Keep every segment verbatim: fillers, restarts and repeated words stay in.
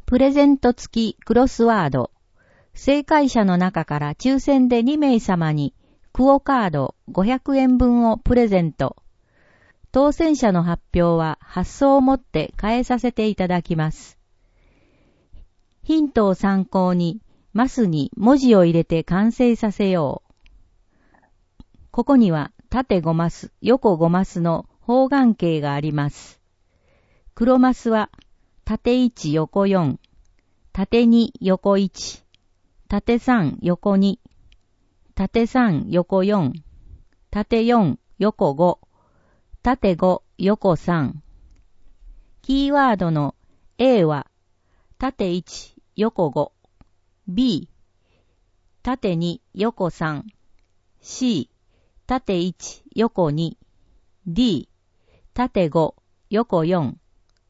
プレゼント付きクロスワード。正解者の中から抽選でにめいさまにクオカードごひゃくえんぶんをプレゼント。当選者の発表は発送をもって変えさせていただきます。ヒントを参考にマスに文字を入れて完成させよう。ここには縦ごマス、横ごマスの方眼形があります。黒マスは縦いち横よん、縦に横いち、縦さん横に、縦さん横よん、縦よん横ご、縦ご横さん。キーワードの A は縦いち横ご、B 縦に横さん、C 縦いち横に、D 縦ご横よん。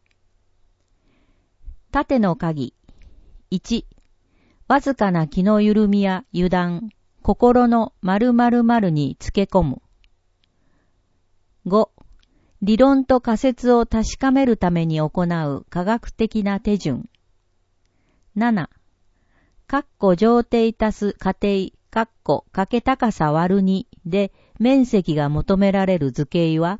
縦の鍵いち、わずかな気の緩みや油断、心の〇〇〇につけ込む。ご、理論と仮説を確かめるために行う科学的な手順。なな、括弧上定足す仮定、括弧かけ高さ割るにで面積が求められる図形は。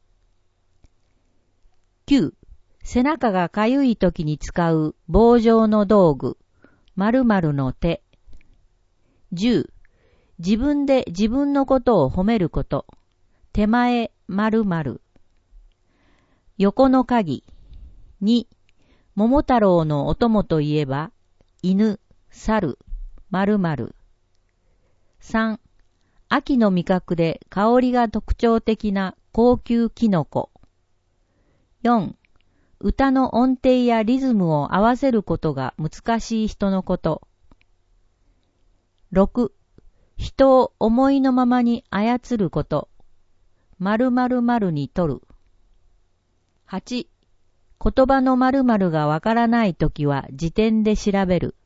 きゅう、背中がかゆい時に使う棒状の道具、〇〇の手。じゅう、自分で自分のことを褒めること、手前〇〇。横の鍵。に、桃太郎のお供といえば、犬、猿、〇〇。さん、秋の味覚で香りが特徴的な高級キノコ。よん、歌の音程やリズムを合わせることが難しい人のこと。ろく、人を思いのままに操ること。〇〇〇にとる。はち、言葉の〇〇がわからないときは辞典で調べる。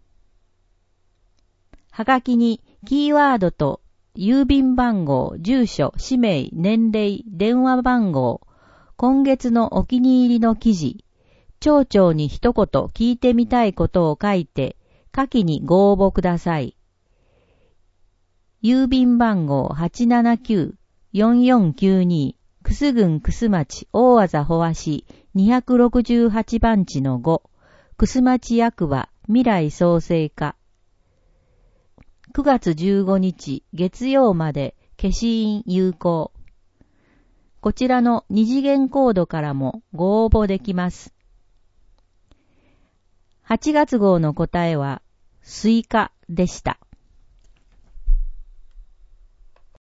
はがきにキーワードと郵便番号、住所、氏名、年齢、電話番号、今月のお気に入りの記事、町長に一言聞いてみたいことを書いて、下記にご応募ください。郵便番号 はちななきゅうよんよんきゅうに、楠郡楠町大字保和市にひゃくろくじゅうはちばんちのご、楠町役場未来創生課。くがつじゅうごにち月曜まで消印有効。こちらの二次元コードからもご応募できます。はちがつ号の答えはスイカでした。